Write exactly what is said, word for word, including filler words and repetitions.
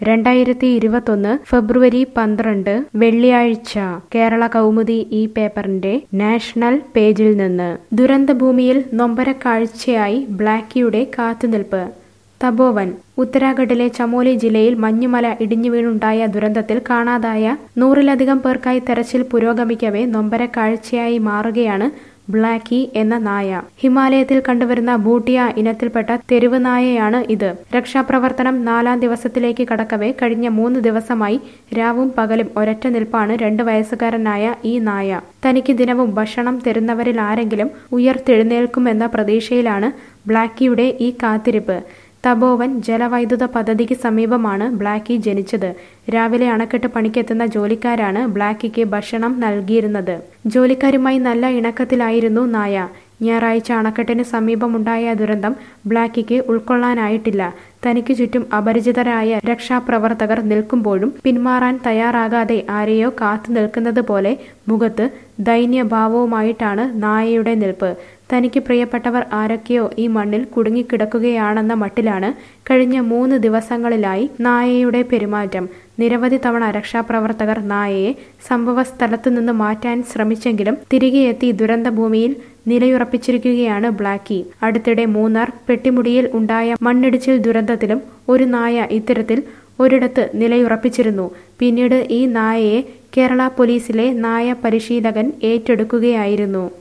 രണ്ടായിരത്തി ഇരുപത്തൊന്ന് ഫെബ്രുവരി പന്ത്രണ്ട് വെള്ളിയാഴ്ച കേരള കൗമുദി ഈ പേപ്പറിന്റെ നാഷണൽ പേജിൽ നിന്ന് ദുരന്തഭൂമിയിൽ നൊമ്പരക്കാഴ്ചയായി ബ്ലാക്കിയുടെ കാത്തുനിൽപ്പ്. തപോവൻ. ഉത്തരാഖണ്ഡിലെ ചമോലി ജില്ലയിൽ മഞ്ഞുമല ഇടിഞ്ഞുവീണുണ്ടായ ദുരന്തത്തിൽ കാണാതായ നൂറിലധികം പേർക്കായി തെരച്ചിൽ പുരോഗമിക്കവേ നൊമ്പരക്കാഴ്ചയായി മാറുകയാണ് ബ്ലാക്കി എന്ന നായ. ഹിമാലയത്തിൽ കണ്ടുവരുന്ന ബൂട്ടിയ ഇനത്തിൽപ്പെട്ട തെരുവ് നായയാണ് ഇത്. രക്ഷാപ്രവർത്തനം നാലാം ദിവസത്തിലേക്ക് കടക്കവേ കഴിഞ്ഞ മൂന്ന് ദിവസമായി രാവും പകലും ഒരൊറ്റ നിൽപ്പാണ് രണ്ട് വയസ്സുകാരനായ ഈ നായ. തനിക്ക് ദിനവും ഭക്ഷണം തരുന്നവരിൽ ആരെങ്കിലും ഉയർത്തെഴുന്നേൽക്കുമെന്ന പ്രതീക്ഷയിലാണ് ബ്ലാക്കിയുടെ ഈ കാത്തിരിപ്പ്. തപോവൻ ജലവൈദ്യുത പദ്ധതിക്ക് സമീപമാണ് ബ്ലാക്കി ജനിച്ചത്. രാവിലെ അണക്കെട്ട് പണിക്കെത്തുന്ന ജോലിക്കാരാണ് ബ്ലാക്കിക്ക് ഭക്ഷണം നൽകിയിരുന്നത്. ജോലിക്കാരുമായി നല്ല ഇണക്കത്തിലായിരുന്നു നായ. ഞായറാഴ്ച അണക്കെട്ടിന് സമീപമുണ്ടായ ദുരന്തം ബ്ലാക്കിക്ക് ഉൾക്കൊള്ളാനായിട്ടില്ല. തനിക്ക് ചുറ്റും അപരിചിതരായ രക്ഷാപ്രവർത്തകർ നിൽക്കുമ്പോഴും പിന്മാറാൻ തയ്യാറാകാതെ ആരെയോ കാത്തു നിൽക്കുന്നത് പോലെ മുഖത്ത് ദൈന്യഭാവവുമായിട്ടാണ് നായയുടെ നിൽപ്പ്. തനിക്ക് പ്രിയപ്പെട്ടവർ ആരൊക്കെയോ ഈ മണ്ണിൽ കുടുങ്ങിക്കിടക്കുകയാണെന്ന മട്ടിലാണ് കഴിഞ്ഞ മൂന്ന് ദിവസങ്ങളിലായി നായയുടെ പെരുമാറ്റം. നിരവധി തവണ രക്ഷാപ്രവർത്തകർ നായയെ സംഭവ സ്ഥലത്തു നിന്ന് മാറ്റാൻ ശ്രമിച്ചെങ്കിലും തിരികെ എത്തി ദുരന്തഭൂമിയിൽ നിലയുറപ്പിച്ചിരിക്കുകയാണ് ബ്ലാക്കി. അടുത്തിടെ മൂന്നാർ പെട്ടിമുടിയിൽ ഉണ്ടായ മണ്ണിടിച്ചിൽ ദുരന്തത്തിലും ഒരു നായ ഇത്തരത്തിൽ ഒരിടത്ത് നിലയുറപ്പിച്ചിരുന്നു. പിന്നീട് ഈ നായയെ കേരള പോലീസിലെ നായ പരിശീലകൻ ഏറ്റെടുക്കുകയായിരുന്നു.